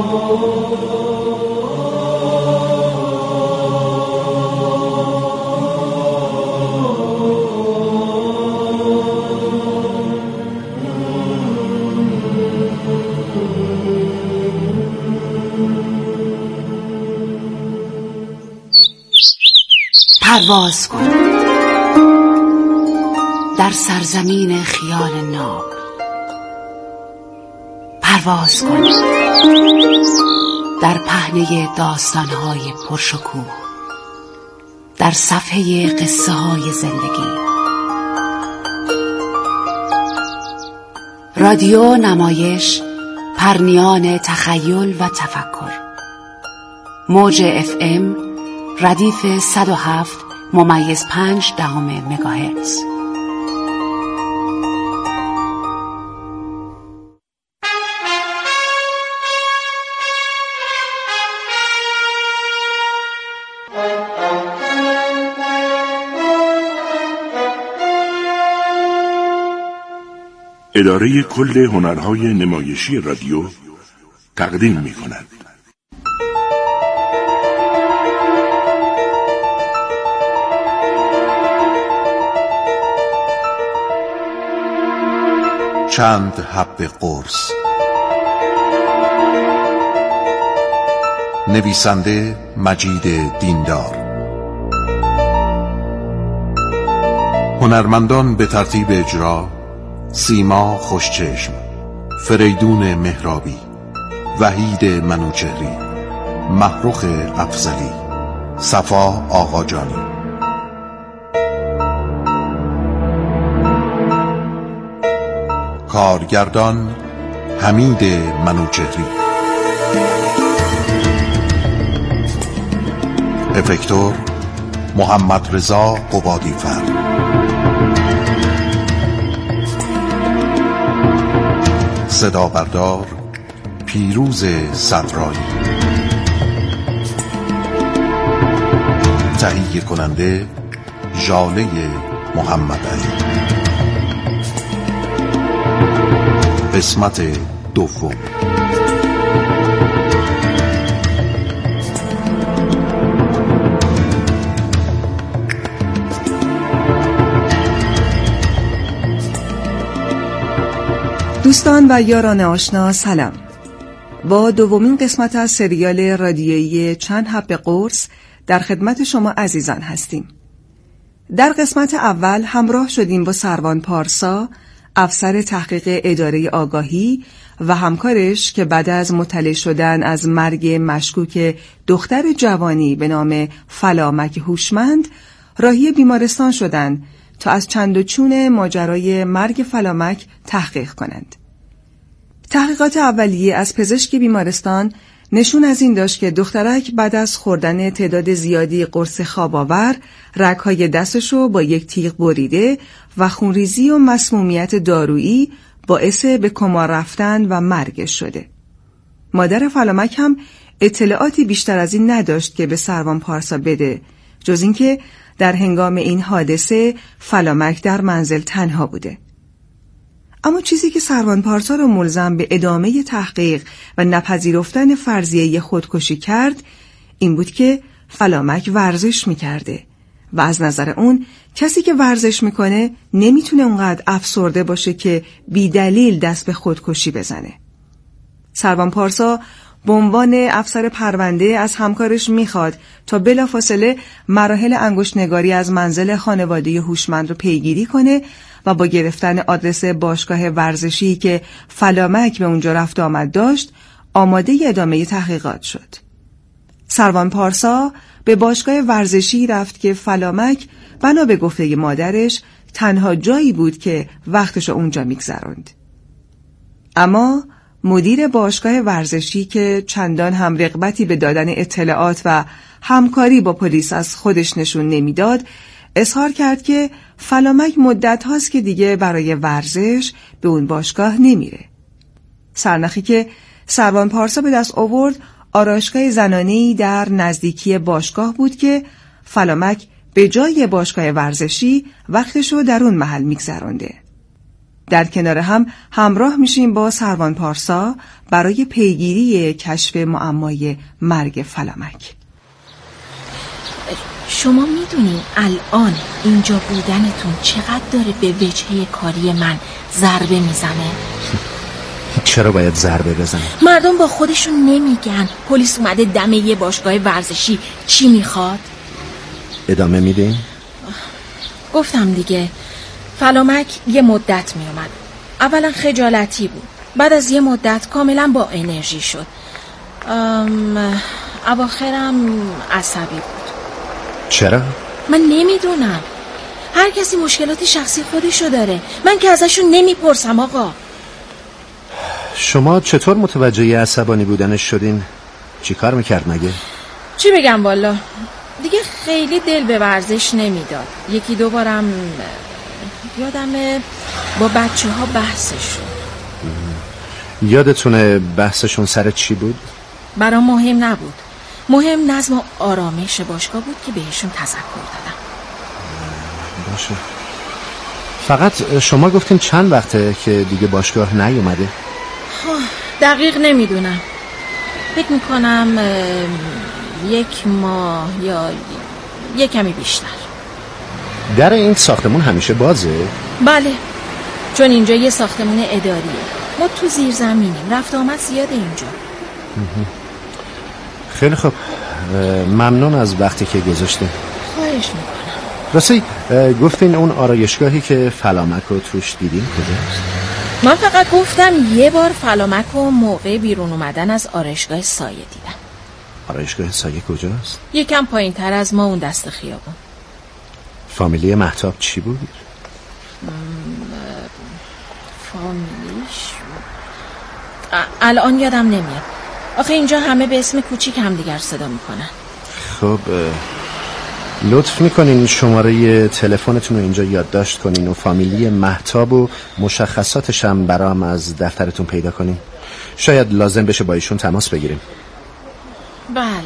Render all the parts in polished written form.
پرواز کن در سرزمین خیال ناب، پرواز کن در پهنه داستان‌های پرشکوه، در صفحه قصه‌های زندگی. رادیو نمایش، پرنیان تخیل و تفکر. موج FM ردیف 107.5 مگاهرتز. اداره کل هنرهای نمایشی رادیو تقدیم می‌کند. چند حب قرص. نویسنده مجید دیندار. هنرمندان به ترتیب اجرا: سیما خوشچشم، فریدون مهرابی، وحید منوچهری، محروخ افضلی، صفا آقاجانی. کارگردان حمید منوچهری. افکتور محمد رضا قبادی‌فر. صدا بردار پیروز صدرایی. تهیه کننده ژاله محمد علی. قسمت دوم. دوستان و یاران آشنا، سلام. با دومین قسمت از سریال رادیویی چند حب قرص در خدمت شما عزیزان هستیم. در قسمت اول همراه شدیم با سروان پارسا، افسر تحقیق اداره آگاهی و همکارش که بعد از مطلع شدن از مرگ مشکوک دختر جوانی به نام فلامک هوشمند راهی بیمارستان شدند تا از چند و چون ماجرای مرگ فلامک تحقیق کنند. تحقیقات اولیه از پزشک بیمارستان نشون از این داشت که دخترک بعد از خوردن تعداد زیادی قرص خواب‌آور رگ‌های دستشو با یک تیغ بریده و خونریزی و مسمومیت دارویی باعث به کما رفتن و مرگش شده. مادر فلامک هم اطلاعاتی بیشتر از این نداشت که به سروان پارسا بده، جز اینکه در هنگام این حادثه فلامک در منزل تنها بوده. اما چیزی که سروان پارسا را ملزم به ادامه تحقیق و نپذیرفتن فرضیه خودکشی کرد این بود که فلامک ورزش میکرده و از نظر اون کسی که ورزش میکنه نمیتونه اونقدر افسرده باشه که بی دلیل دست به خودکشی بزنه. سروان پارسا به عنوان افسر پرونده از همکارش میخواد تا بلافاصله مراحل انگشت‌نگاری از منزل خانواده هوشمند رو پیگیری کنه و با گرفتن آدرس باشگاه ورزشی که فلامک به اونجا رفت آمد داشت آماده ادامه تحقیقات شد. سروان پارسا به باشگاه ورزشی رفت که فلامک بنا به گفته مادرش تنها جایی بود که وقتشو اونجا میگذروند. اما مدیر باشگاه ورزشی که چندان هم رغبتی به دادن اطلاعات و همکاری با پلیس از خودش نشون نمیداد، اظهار کرد که فلامک مدت هاست که دیگه برای ورزش به اون باشگاه نمیره. سرنخی که سروان پارسا به دست آورد آرایشگاه زنانه‌ای در نزدیکی باشگاه بود که فلامک به جای باشگاه ورزشی وقتشو در اون محل میگذرونده. در کنار هم همراه میشیم با سروان پارسا برای پیگیری کشف معمای مرگ فلامک. شما میدونین الان اینجا بودنتون چقدر داره به وجهه کاری من ضربه میزنه؟ چرا باید ضربه بزنه؟ مردم با خودشون نمیگن پلیس اومده دم یه باشگاه ورزشی، چی میخواد؟ ادامه میدین؟ گفتم دیگه، فلامک یه مدت میومد. اولا خجالتی بود، بعد از یه مدت کاملا با انرژی شد. اواخرم عصبی بود. چرا؟ من نمیدونم، هر کسی مشکلات شخصی خودشو داره، من که ازشون نمیپرسم. آقا شما چطور متوجه عصبانی بودنش شدین؟ چی کار میکرد مگه؟ چی بگم والا، دیگه خیلی دل به ورزش نمیداد. یکی دو بارم یادمه با بچه ها بحثش شد. یادتونه بحثشون سر چی بود؟ برام مهم نبود، مهم نظم و آرامش باشگاه بود که بهشون تذکر دادم. باشه. فقط شما گفتین چند وقته که دیگه باشگاه نیومده؟ دقیق نمیدونم، فکر میکنم 1 ماه یا یه کمی بیشتر. در این ساختمون همیشه بازه؟ بله، چون اینجا یه ساختمون اداریه، ما تو زیر زمینیم، رفت آمد زیاده اینجا. خیلی خوب، ممنون از وقتی که گذاشتین. خواهش میکنم. راستی گفتین اون آرایشگاهی که فلامک رو توش دیدین کجاست؟ من فقط گفتم یه بار فلامک رو موقع بیرون اومدن از آرایشگاه سایه دیدم. آرایشگاه سایه کجاست؟ یکم پایین تر از ما، اون دست خیابون. فامیلی مهتاب چی بود؟ فامیلیش الان یادم نمیاد، آخه اینجا همه به اسم کوچیک هم دیگر صدا میکنن. خب لطف میکنین شماره تلفنتون رو اینجا یادداشت کنین و فامیلی مهتاب و مشخصاتش هم برام از دفترتون پیدا کنین. شاید لازم بشه با ایشون تماس بگیریم. بله.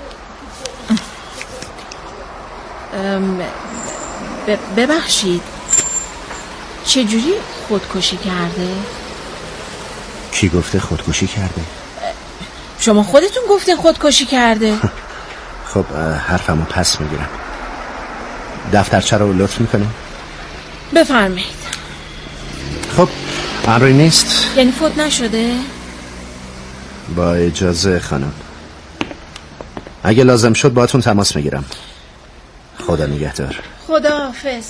ببخشید، چجوری خودکشی کرده؟ کی گفته خودکشی کرده؟ شما خودتون گفتین خودکشی کرده. خب حرفمو پس میگیرم. دفترچه رو لطف میکنین؟ بفرمایید. خب امری نیست؟ یعنی فوت نشده؟ با اجازه خانم، اگه لازم شد باهاتون تماس میگیرم. خدا نگهدار. خدا حافظ.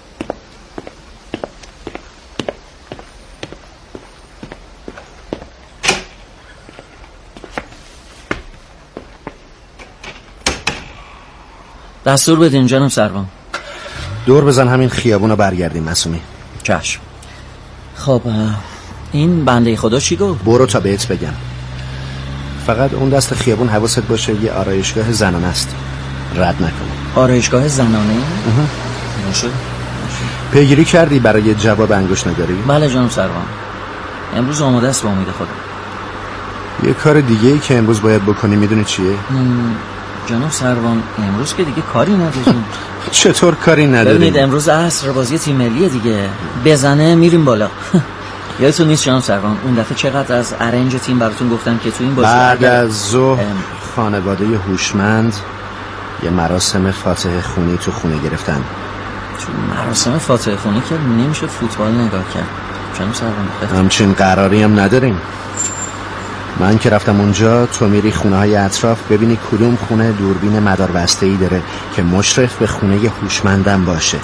دستور بدین جناب سروان. دور بزن همین خیابون رو برگردیم معصومی. چشم. خب این بنده خدا چی گفت؟ برو تا بهت بگم. فقط اون دست خیابون حواست باشه، یه آرایشگاه زنانه است، رد نکن. آرایشگاه زنانه؟ باشه. پیگیری کردی برای جواب انگشت نداری؟ بله جناب سروان، امروز آماده است با امید خدا. یه کار دیگه ای که امروز باید بکنی میدونی چیه؟ جناب سروان امروز که دیگه کاری نداریم. چطور کاری نداریم؟ ببینید امروز عصر بازی تیم ملیه دیگه، بزنه میریم بالا. یادتون نیست جناب سروان اون دفعه چقدر از ارنج تیم براتون گفتم که تو این بازی بعد از ظهر خانواده هوشمند یه مراسم فاتحه خونی تو خونه گرفتن. تو مراسم فاتحه خونی که نمیشه فوتبال نگاه کرد جناب سروان. همچین قراری هم نداریم. من که رفتم اونجا، تو میری خونه های اطراف ببینی کدوم خونه دوربین مدار بسته‌ای داره که مشرف به خونه هوشمندم باشه.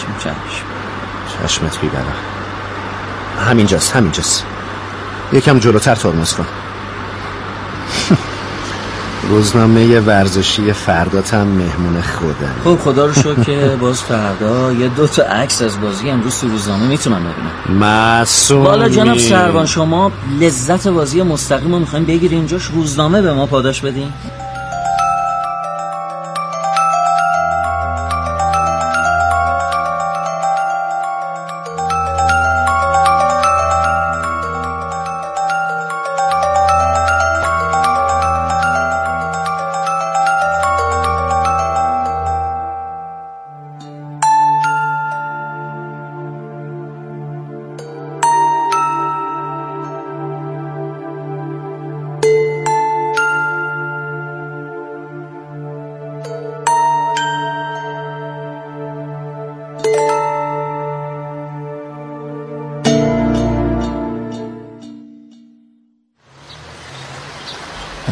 چشمت بی‌برا. همینجاست. یکم جلوتر ترمز کن. روزنامه ورزشی فرداتم مهمون خودم. خب خدا رو شکر که باز فردا یه 2 تا عکس از بازی امروز تو روزنامه میتونم ببینم. معصومی. بالا جناب سروان، شما لذت بازی مستقیم رو میخوایم بگیرین، جاش روزنامه به ما پاداش بدین.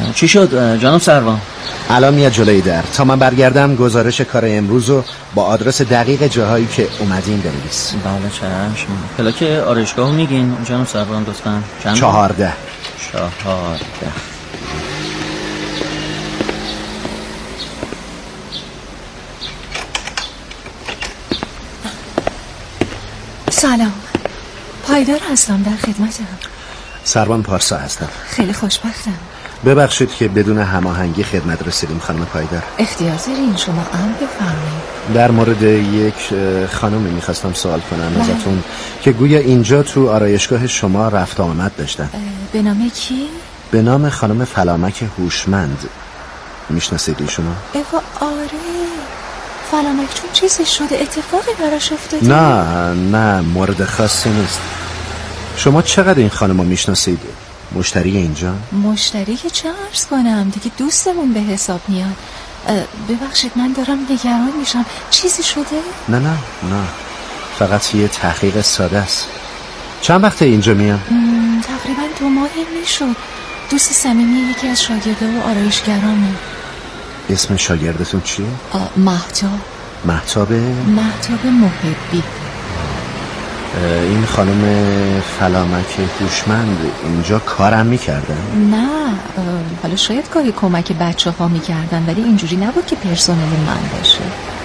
چی شد جناب سروان؟ الان میاد جلوی در. تا من برگردم گزارش کار امروز رو با آدرس دقیق جاهایی که اومدین بنویس. بله چشم. پلاک آرایشگاه میگین جناب سروان لطفاً؟ 14. سلام، پایدار هستم، در خدمتم. سروان پارسا هستم. خیلی خوشبختم. ببخشید که بدون هماهنگی خدمت رسیدیم خانم پایدار. اختیار دارین، شما امر بفرمایید. در مورد یک خانمی میخواستم سوال کنم ازتون که گویا اینجا تو آرایشگاه شما رفت آمد داشتن. به نام کی؟ به نام خانم فلامک هوشمند. میشناسید ایشونو؟ آره، فلامک چون چیزی شده، اتفاقی براش افتاده؟ نه مورد خاصی نیست. شما چقدر این خانمو میشناسید؟ مشتری اینجا؟ مشتری که چه عرض کنم دیگه، دوستمون به حساب میاد. ببخشید من دارم نگران میشم، چیزی شده؟ نه فقط یه تحقیق ساده است. چند وقته اینجا میام؟ تقریبا 2 ماهی میشد. دوست صمیمی یکی از شاگرده و آرایشگرامه. اسم شاگردتون چیه؟ مهتاب محبی. این خانم فلامک هوشمند اینجا کارم میکردن؟ نه، حالا شاید گاهی کمک بچه ها میکردن ولی اینجوری نبود که پرسنل من باشه.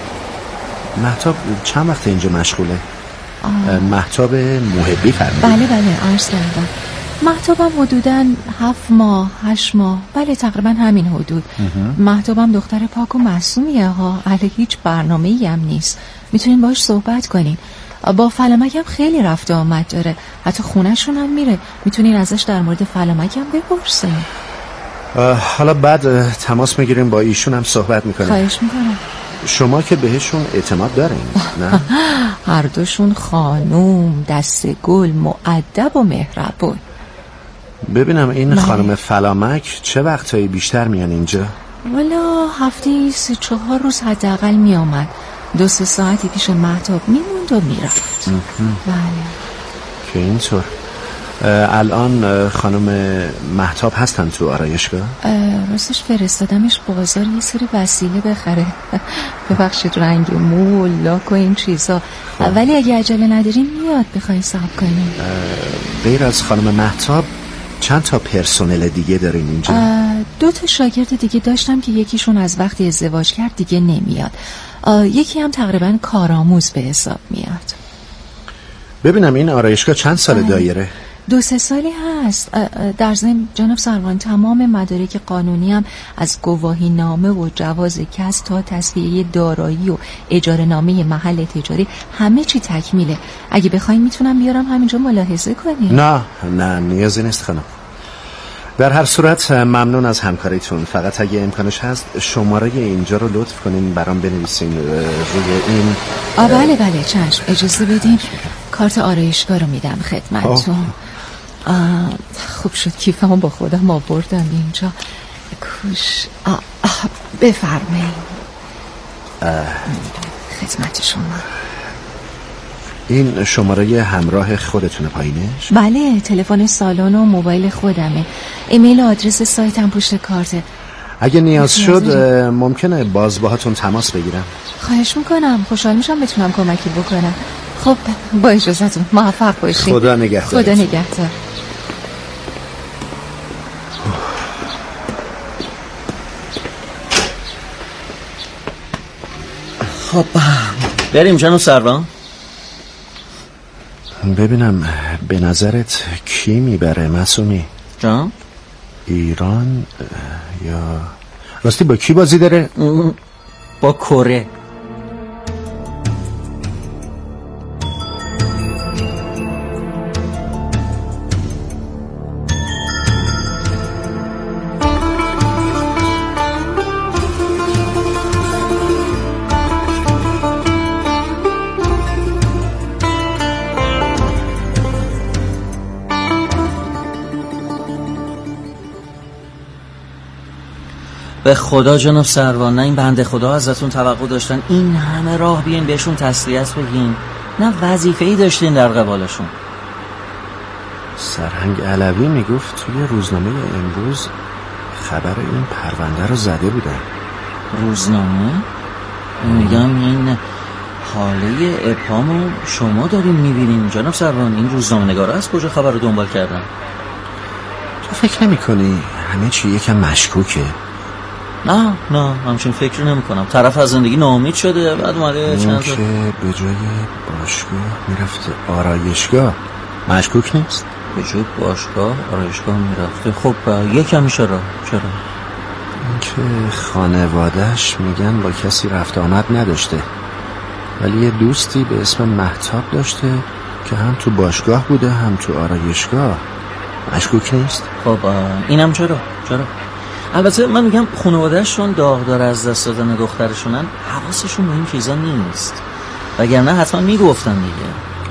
مهتاب چند وقت اینجا مشغوله؟ مهتاب محبی فرمودید؟ بله عرض کردم. مهتابم حدوداً 7 ماه 8 ماه، بله تقریبا همین حدود. مهتابم دختر پاک و معصومیه ها، اهل هیچ برنامه‌ای هم نیست. میتونین باهاش صحبت کنین. با فلامک هم خیلی رفت آمد داره، حتی خونه‌شون هم میره. میتونین ازش در مورد فلامک هم بپرسین. حالا بعد تماس میگیریم با ایشون هم صحبت میکنیم. خواهش میکنم. شما که بهشون اعتماد دارین نه؟ هر دوشون خانوم دست گل، مؤدب و مهربون. ببینم این خانم فلامک چه وقتایی بیشتر میان اینجا؟ والا هفته 3-4 روز حداقل میامد. 2-3 ساعتی پیش مهتاب میموند و میرفت. بله. که اینطور. الان خانم مهتاب هستن تو آرایشگاه؟ راستش فرستادمش بازار یه سری وسیله بخره. ببخشید رنگ مو و لاک و این چیزا. ولی اگه عجله ندارین میاد، بخواین صبر کنین. غیر از خانم مهتاب چند تا پرسنل دیگه دارین اینجا؟ 2 تا شاگرد دیگه داشتم که یکیشون از وقتی ازدواج کرد دیگه نمیاد. یکی هم تقریبا کارآموز به حساب میاد. ببینم این آرایشگاه چند سال دایره؟ 2-3 سالی هست. در ضمن جناب سروان تمام مدارک قانونی هم از گواهی نامه و جواز کسب تا تصفیه دارایی و اجاره نامه محل تجاری همه چی تکمیله. اگه بخواین میتونم بیارم همینجا ملاحظه کنیم. نه نیازی نیست خانم. در هر صورت ممنون از همکاریتون. فقط اگه امکانش هست شماره اینجا رو لطف کنین برام بنویسین روی این. بله چشم، اجازه بدین کارت آرایشگاه رو میدم خدمتتون. خوب شد کیفمو با خودم آوردم اینجا. کوش بفرمایید. خدمت شما. این شماره همراه خودتونه پایینش؟ بله، تلفن سالن و موبایل خودمه. ایمیل و آدرس سایتم پشت کارته. اگه نیاز شد ممکنه باز باهاتون تماس بگیرم. خواهش میکنم، خوشحال میشم بتونم کمکی بکنم. خب با اجازهتون موفق باشین. خدا نگهدار. خدا نگهدار. خب بریم جناب سروان. ببینم به نظرت کی میبره معصومی؟ جان؟ ایران یا راستی با کی بازی داره؟ با کره. به خدا جناب سروان، نه این بنده خدا ازتون توقع داشتن این همه راه بیاین بهشون تسلیت بگین، نه وظیفه‌ای داشتین در قبالشون. سرهنگ علوی میگفت توی روزنامه امروز خبر این پرونده رو زده بودن. روزنامه؟ میگم این حاله ابهامو شما دارین میبینین جناب سروان. این روزنامه نگارا از کجا خبر رو دنبال کردن؟ تو فکر نمی کنی همه چی یکم مشکوکه؟ نه همچین فکر نمی کنم. طرف از زندگی ناامید شده، بعد اومده چند تا که به جای باشگاه میرفته آرایشگاه. مشکوک نیست؟ به جای باشگاه آرایشگاه میرفته. خب یکم چرا؟ این که خانوادهش میگن با کسی رفت آمد نداشته، ولی یه دوستی به اسم مهتاب داشته که هم تو باشگاه بوده هم تو آرایشگاه. مشکوک نیست؟ خب اینم چرا؟ البته من میگم خانوادهشون داغدار از دست دادن دخترشونن، حواسشون به این چیزا نیست، وگرنه حتما میگفتن دیگه.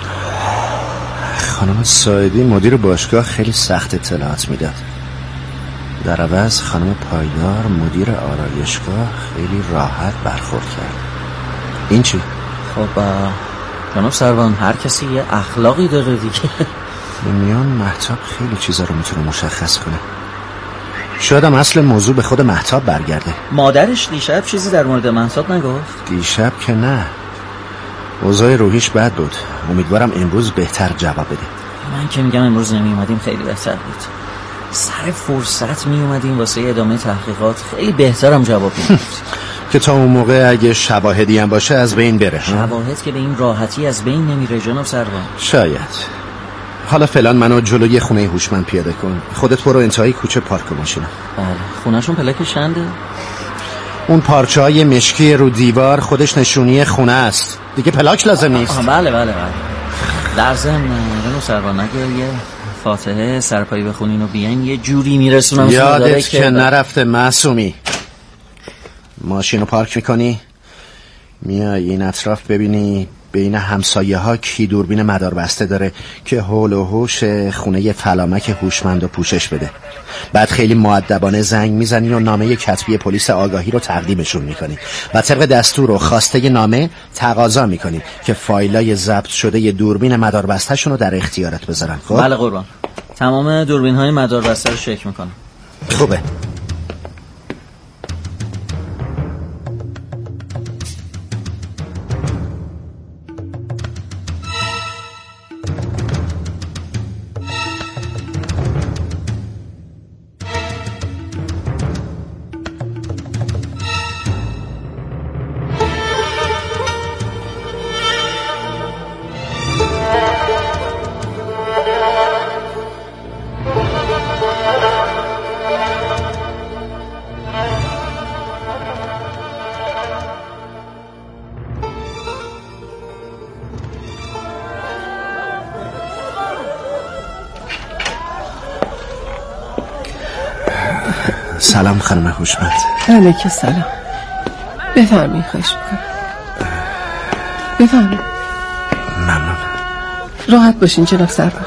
خانم ساعدی مدیر باشگاه خیلی سخت اطلاعات میداد، در عوض خانم پایدار مدیر آرایشگاه خیلی راحت برخورد کرد. این چی؟ خب جناب سروان هر کسی یه اخلاقی داره دیگه. میان مهتاب خیلی چیزا رو میتونه مشخص کنه. شاید هم اصل موضوع به خود مهتاب برگرده. مادرش دیشب چیزی در مورد مهتاب نگفت؟ دیشب که نه، اوضاع روحیش بد بود. امیدوارم امروز بهتر جواب بده. من که میگم امروز نمی اومدیم خیلی بهتر بود. سر فرصت می اومدیم واسه ادامه تحقیقات خیلی بهترم جواب میدید. که تا اون موقع اگه شواهدی هم باشه از بین بره. شواهد که به این راحتی از بین نمیره جناب سروان. شاید. حالا فعلا منو جلوی خونه هوشمند پیاده کن. خودت برو انتهای کوچه پارک ماشینا. بله. خونهشون پلاک چنده؟ اون پارچه‌های مشکی رو دیوار خودش نشونی خونه است. دیگه پلاک لازم نیست. بله. در ضمن جناب سروان اگه یه فاتحه سرپایی بخونین و بیاین یه جوری میرسونم. یادت که نرفته معصومی. ماشینو پارک میکنی، میای این اطراف ببینی بین همسایه ها کی دوربین مداربسته داره که حول و حوش خونه فلامک هوشمند و پوشش بده. بعد خیلی مؤدبانه زنگ میزنی و نامه کتبی پلیس آگاهی رو تقدیمشون میکنی و طبق دستور و خواسته نامه تقاضا میکنی که فایلای ضبط شده دوربین مداربسته شون رو در اختیارت بذارن. خب؟ بله قربان. تمام دوربین های مداربسته رو چک میکنم. خوبه. سلام خانم هوشمند. علیکم سلام. بفرمایید. خواهش میکنم. بفرمایید. ممنون. راحت باشین جناب سروان.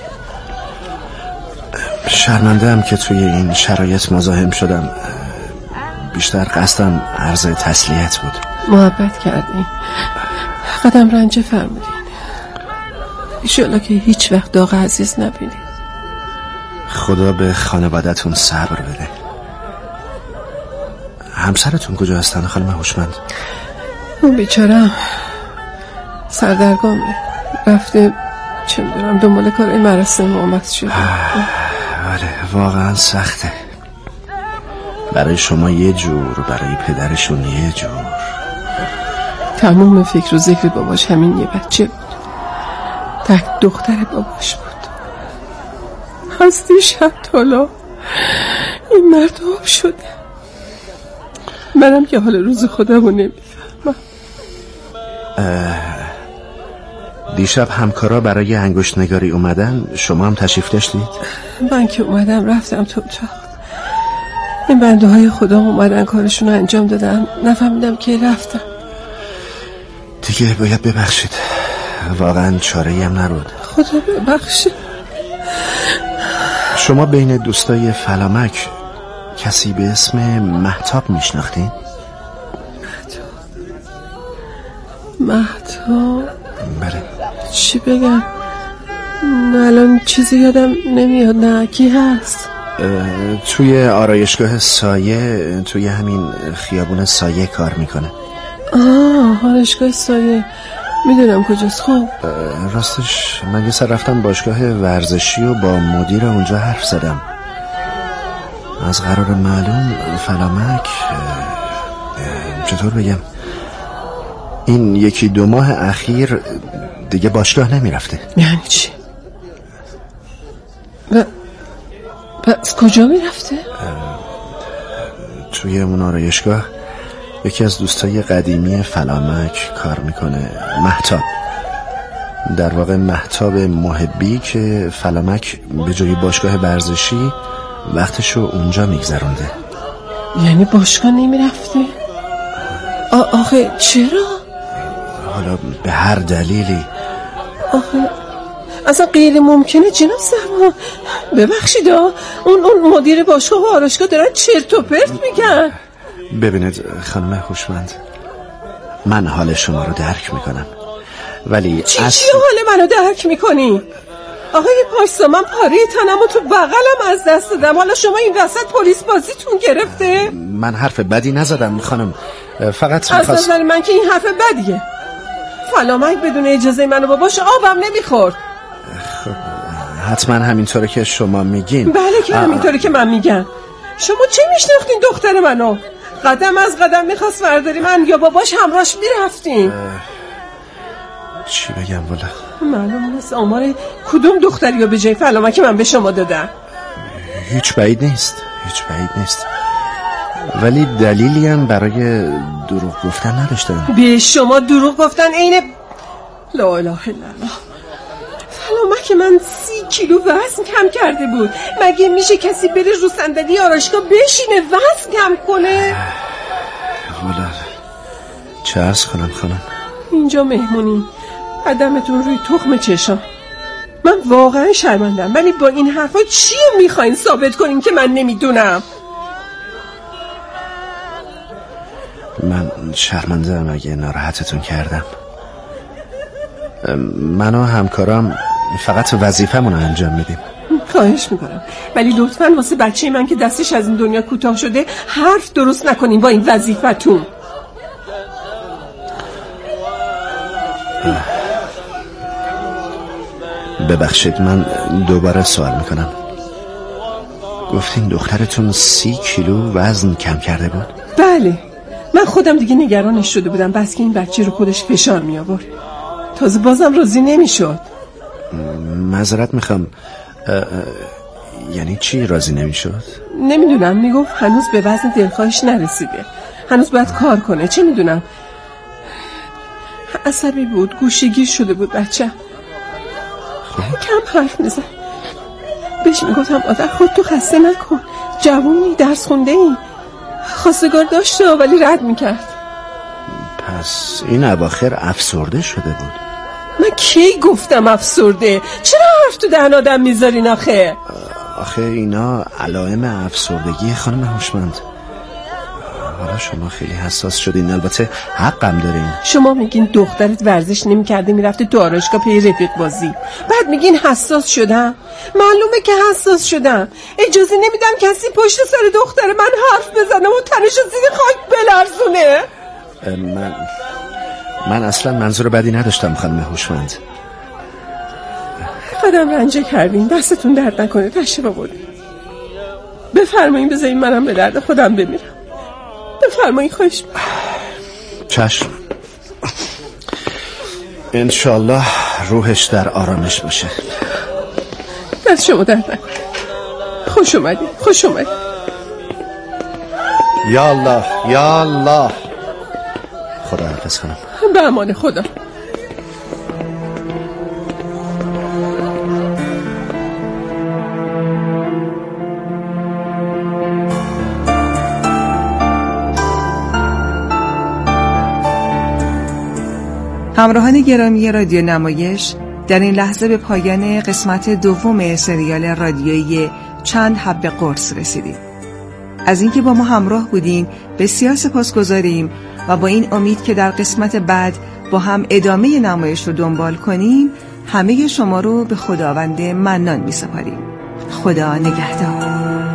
شرمنده‌ام که توی این شرایط مزاحم شدم. بیشتر قصدم عرض تسلیت بود. محبت کردین، قدم رنجه فرمودین. ایشالا که هیچ وقت داغ عزیز نبینید. خدا به خانوادتون صبر بده. همسرتون کجا هستن خانم هوشمند؟ اون بیچاره سردرگمه، رفته چه میدونم دنبال کار مراسم آمد شده. آره واقعا سخته. برای شما یه جور، برای پدرشون یه جور. تمام فکر و ذکر باباش همین یه بچه بود. تک دختر باباش بود. از دیشب تالا این مرد آب شده. منم که حال روز خودمو نمیفهمم. دیشب همکارا برای انگشت نگاری اومدن، شما هم تشریف داشتید؟ من که اومدم رفتم تو اتاق. این بنده های خدا اومدن کارشون رو انجام دادن، نفهمیدم که رفتم. دیگه باید ببخشید، واقعا چاره‌ای هم نبود. خدا ببخشه. شما بین دوستای فلامک کسی به اسم مهتاب میشناختین؟ مهتاب؟ بله. چی بگم؟ الان چیزی یادم نمیاد. نه کی هست؟ توی آرایشگاه سایه، توی همین خیابون سایه کار میکنه. آرایشگاه سایه میدونم کجاست. خب راستش من یه سر رفتم باشگاه ورزشی و با مدیر اونجا حرف زدم. از قرار معلوم فلامک چطور بگم، این 1-2 ماه اخیر دیگه باشگاه نمیرفته. یعنی چی؟ پس کجا میرفته؟ توی اون آرایشگاه یکی از دوستای قدیمی فلامک کار میکنه، مهتاب. در واقع مهتاب محبی که فلامک به جای باشگاه ورزشی وقتشو اونجا میگذرونده. یعنی باشگاه نمیرفته؟ آخه چرا؟ حالا به هر دلیلی. آخه اصلا غیر ممکنه جناب سرما. ببخشید اون مدیر باشگاه و آرایشگاه دارن چرت و پرت میگن. ببینید خانم هوشمند، من حال شما رو درک میکنم، ولی چی حال منو درک میکنی؟ آقای پارسا، من پاره تنمو تو بغلم از دست دادم، حالا شما این وسط پلیس بازیتون گرفته؟ من حرف بدی نزدم خانم، فقط از نظر من که این حرف بدیه. فلامک بدون اجازه منو باباش آبم نمیخورد. خب حتما همینطوره که شما میگین. بله که همینطوره که من میگم. شما چه میشناختین دختر منو؟ قدم از قدم میخواست ورداری من یا باباش همراهش میرفتین؟ چی بگم والا؟ معلوم نیست آمار کدوم دختری رو به جای فلامک من به شما دادم. هیچ بعید نیست، ولی دلیلی هم برای دروغ گفتن نداشتم. به شما دروغ گفتن عین لا اله الا الله. فلامک من 30 کیلو وزن کم کرده بود. مگه میشه کسی بره رو صندلی آرایشگاه بشینه وزن کم کنه؟ والا چه عرض کنم خانم، اینجا مهمونی، قدمتون روی تخم چشام. من واقعا شرمندم، ولی با این حرفا چی میخواین ثابت کنین که من نمیدونم؟ من شرمنده‌ام اگه ناراحتتون کردم. من و همکارم فقط وظیفه‌مون رو انجام میدیم. خواهش میکنم، ولی لطفاً واسه بچه من که دستش از این دنیا کوتاه شده حرف درست نکنین با این وظیفتون. ببخشید من دوباره سوال میکنم. گفتین دخترتون 30 کیلو وزن کم کرده بود؟ بله، من خودم دیگه نگرانش شده بودم، بس که این بچه رو خودش فشار می آورد. تازه بازم راضی نمیشد. معذرت میخوام، یعنی چی راضی نمیشد؟ نمیدونم، میگفت هنوز به وزن دلخواهش نرسیده، هنوز باید کار کنه، چه میدونم. عصبی بود، گوشه‌گیر شده بود بچه. کم حرف میزن. بهش میگفتم مادر خودتو خسته نکن، جوونی، درس خونده ای. خواستگار داشته ولی رد میکرد. پس این اواخر افسرده شده بود؟ من کی گفتم افسرده؟ چرا حرف تو دهن آدم میذارین آخه؟ آخه اینا علائم افسردگی خانم هوشمند. حالا شما خیلی حساس شدین، البته حقم دارین. شما میگین دخترت ورزش نمیکرده میرفته تو آرایشگاه پی رفیق بازی، بعد میگین حساس شدم. معلومه که حساس شدم. اجازه نمیدم کسی پشت سر دختر من حرف بزنه و تنشو زیر خاک بلرزونه. من اصلا منظور بدی نداشتم خانم هوشمند. قدم رنجه کردین، دستتون درد نکنه، تشریف آوردین. بفرمایین بذارین منم به درد خودم بمیرم. بفرمایین، خواهش. چشم. انشالله روحش در آرامش باشه. دست شما درد نکنه. خوش اومدین، خوش اومدین. یا الله، یا الله. خدا حافظ خانم. به امان خدا. همراهان گرامی رادیو نمایش، در این لحظه به پایان قسمت دوم سریال رادیویی چند حبه قرص رسیدیم. از اینکه با ما همراه بودین بسیار سپاسگزاریم و با این امید که در قسمت بعد با هم ادامه نمایش رو دنبال کنیم، همه شما رو به خداوند منان می‌سپاریم. خدا نگهدار.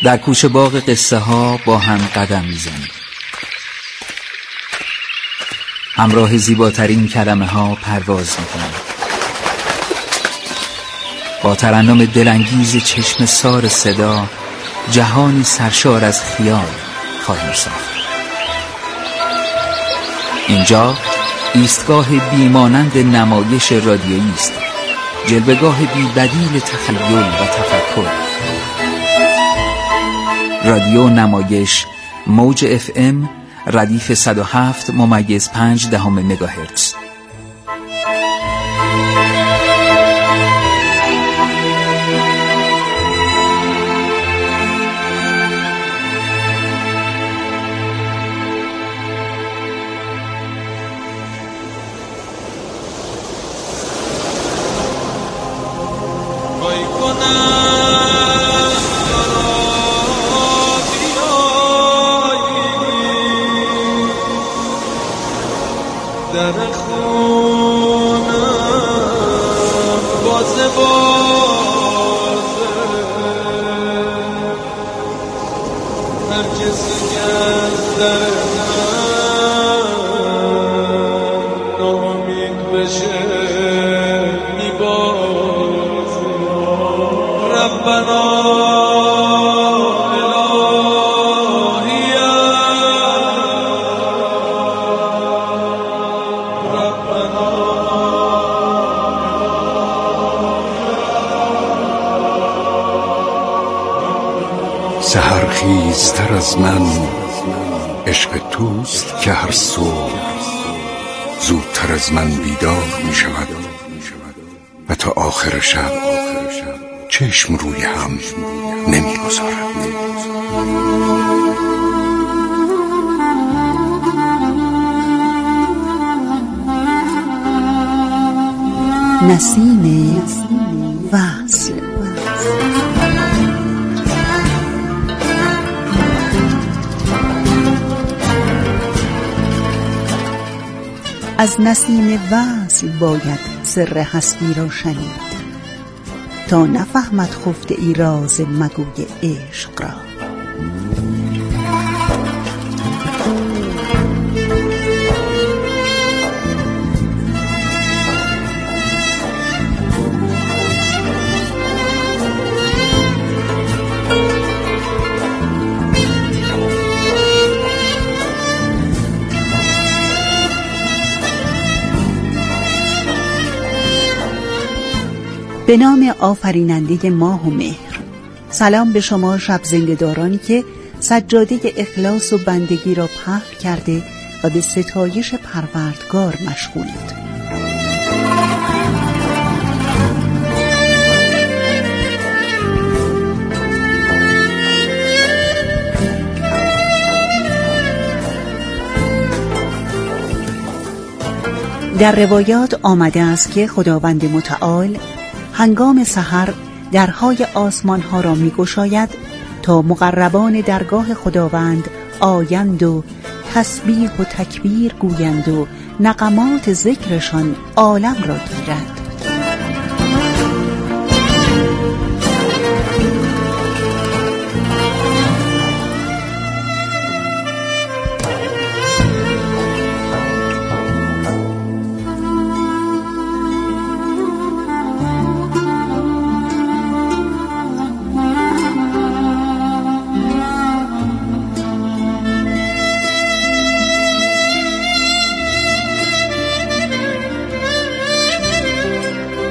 در کوچه باغ قصه ها با هم قدم میزنیم. همراه زیباترین کلمه ها پرواز میکنیم. با ترنم دلانگیز چشم سار صدا جهانی سرشار از خیال خواهیم ساخت. اینجا ایستگاه بیمانند نمایش رادیویی است، جلوه‌گاه بی بدیل تخیل و تفکر. رادیو نمایش موج FM ردیف 107.5 مگاهرتز. سحرخیزتر از من عشق توست که هر صبح زودتر از من بیدار می شود و تا آخر شب چشم روی هم نمی گذارد. نسیم وصل. از نسیم وصل باید سر هستی را شنید، تا نفهمد خفته ای راز مگوی عشق را. به نام آفریننده ماه و مهر. سلام به شما شب زنده‌دارانی که سجاده اخلاص و بندگی را پهن کرده و به ستایش پروردگار مشغولید. در روایات آمده است که خداوند متعال هنگام سحر درهای آسمانها را می‌گشاید تا مقربان درگاه خداوند آیند و تسبیح و تکبیر گویند و نغمات ذکرشان عالم را گیرد.